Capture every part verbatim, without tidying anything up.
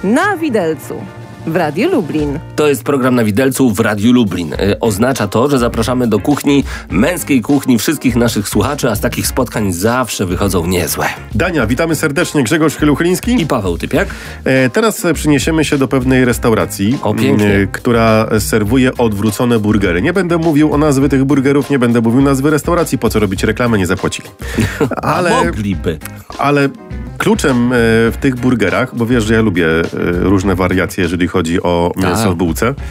Na widelcu w Radiu Lublin. To jest program Na widelcu w Radiu Lublin. E, oznacza to, że zapraszamy do kuchni, męskiej kuchni wszystkich naszych słuchaczy, a z takich spotkań zawsze wychodzą niezłe. Dania, witamy serdecznie. Grzegorz Chyluchyliński I Paweł Typiak. E, teraz przyniesiemy się do pewnej restauracji, O, pięknie. e, która serwuje odwrócone burgery. Nie będę mówił o nazwy tych burgerów, nie będę mówił nazwy restauracji, po co robić reklamę, nie zapłacili. Ale, A mogliby. ale kluczem e, w tych burgerach, bo wiesz, że ja lubię e, różne wariacje, jeżeli chodzi o mięso Tak. w bułce, e,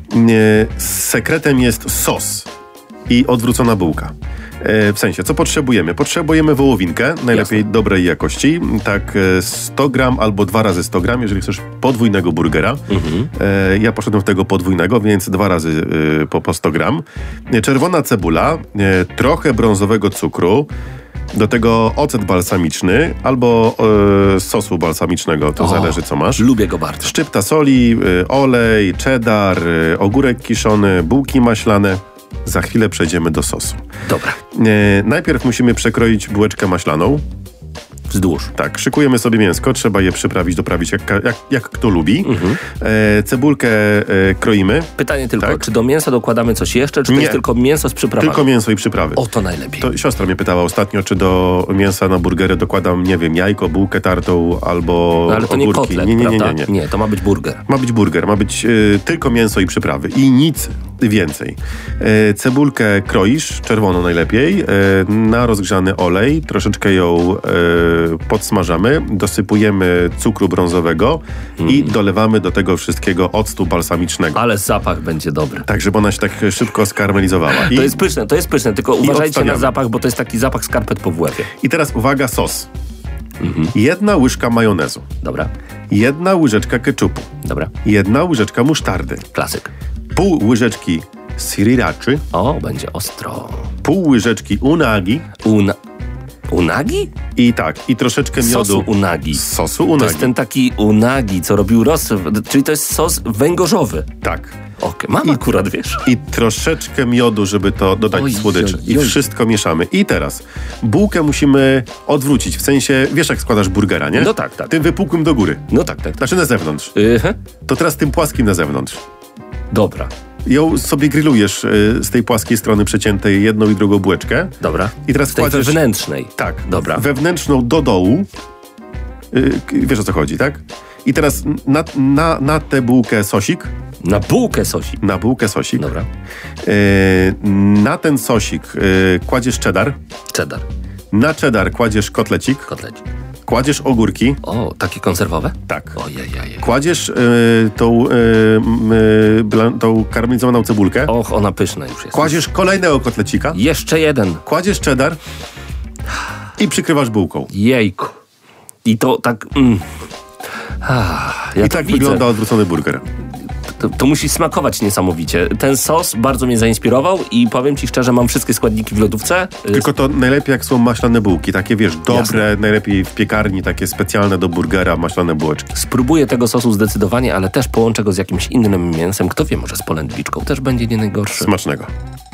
sekretem jest sos i odwrócona bułka. E, W sensie, co potrzebujemy? Potrzebujemy wołowinkę, najlepiej Jasne. dobrej jakości, tak e, sto gram albo dwa razy sto gram, jeżeli chcesz podwójnego burgera. Mhm. E, Ja poszedłem w tego podwójnego, więc dwa razy e, po, po sto gram. E, Czerwona cebula, e, trochę brązowego cukru, do tego ocet balsamiczny albo e, sosu balsamicznego, to O, zależy co masz. Lubię go bardzo. Szczypta soli, y, olej, cheddar, y, ogórek kiszony, bułki maślane. Za chwilę przejdziemy do sosu. Dobra. Y, najpierw musimy przekroić bułeczkę maślaną. Wzdłuż. Tak, szykujemy sobie mięsko, trzeba je przyprawić, doprawić jak, jak, jak kto lubi. Mhm. E, cebulkę e, kroimy, Pytanie tylko, Tak. czy do mięsa dokładamy coś jeszcze, czy to Nie. jest tylko mięso z przyprawami? tylko mięso i przyprawy. O, to najlepiej. To siostra mnie pytała ostatnio, czy do mięsa na burgery dokładam, nie wiem, jajko, bułkę tartą albo No ale to nie ogórki. kotlet, nie, nie, nie, prawda? nie, nie. Nie, to ma być burger. Ma być burger, ma być y, tylko mięso i przyprawy i nic więcej. Y, cebulkę kroisz, czerwoną najlepiej, y, na rozgrzany olej, troszeczkę ją y, podsmażamy, dosypujemy cukru brązowego i dolewamy do tego wszystkiego octu balsamicznego. Ale zapach będzie dobry. Tak, żeby ona się tak szybko skarmelizowała. I, To jest pyszne, to jest pyszne, tylko uważajcie na odstawiamy. zapach, bo to jest taki zapach skarpet po włewie. I teraz uwaga, sos. Jedna łyżka majonezu, Dobra, jedna łyżeczka keczupu, dobra. jedna łyżeczka musztardy, Klasyk. pół łyżeczki sriraczy, O, będzie ostro. pół łyżeczki unagi Una... Unagi? i tak, i troszeczkę miodu. Sosu unagi. Sosu To unagi. jest ten taki unagi, co robił Ross, czyli to jest sos węgorzowy. Tak. Okej, mam akurat, wiesz. I troszeczkę miodu, żeby to dodać Oj, słodyczy. oj, I oj. wszystko mieszamy. I teraz bułkę musimy odwrócić. W sensie, wiesz jak składasz burgera, nie? No tak, tak. Tym wypukłym do góry. No tak, tak. Znaczy na zewnątrz. Yy, To teraz tym płaskim na zewnątrz. dobra, Ją sobie grillujesz y, z tej płaskiej strony przeciętej jedną i drugą bułeczkę. dobra. I teraz Z tej wkładasz... wewnętrznej. Tak. Dobra. Wewnętrzną do dołu. Y, k- wiesz o co chodzi, tak? I teraz na, na, na tę bułkę sosik. Na bułkę sosik. Na bułkę sosik. Dobra. Y, na ten sosik y, kładziesz cheddar. Cheddar, Na cheddar kładziesz kotlecik. kotlecik. Kładziesz ogórki. O, takie konserwowe? Tak. Ojej, Kładziesz y, tą, y, y, blan- tą karmelizowaną cebulkę. Och, ona pyszna już jest. Kładziesz kolejnego kotlecika. Jeszcze jeden. Kładziesz cheddar. I przykrywasz bułką. Jejku. I to tak... Mm. Ah, ja I to tak widzę. wygląda odwrócony burger. To, to musi smakować niesamowicie. Ten sos bardzo mnie zainspirował i powiem ci szczerze, mam wszystkie składniki w lodówce. Tylko to najlepiej jak są maślane bułki. Takie wiesz, dobre, Jasne. najlepiej w piekarni, takie specjalne do burgera, maślane bułeczki. Spróbuję tego sosu zdecydowanie, ale też połączę go z jakimś innym mięsem. Kto wie, może z polędwiczką też będzie nie najgorsze. Smacznego.